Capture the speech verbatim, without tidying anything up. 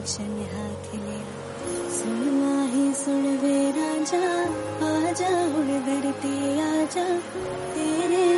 गुलशन हाथ लिया सुन माही सुन वे राजा आजा हुण धरती आजा तेरे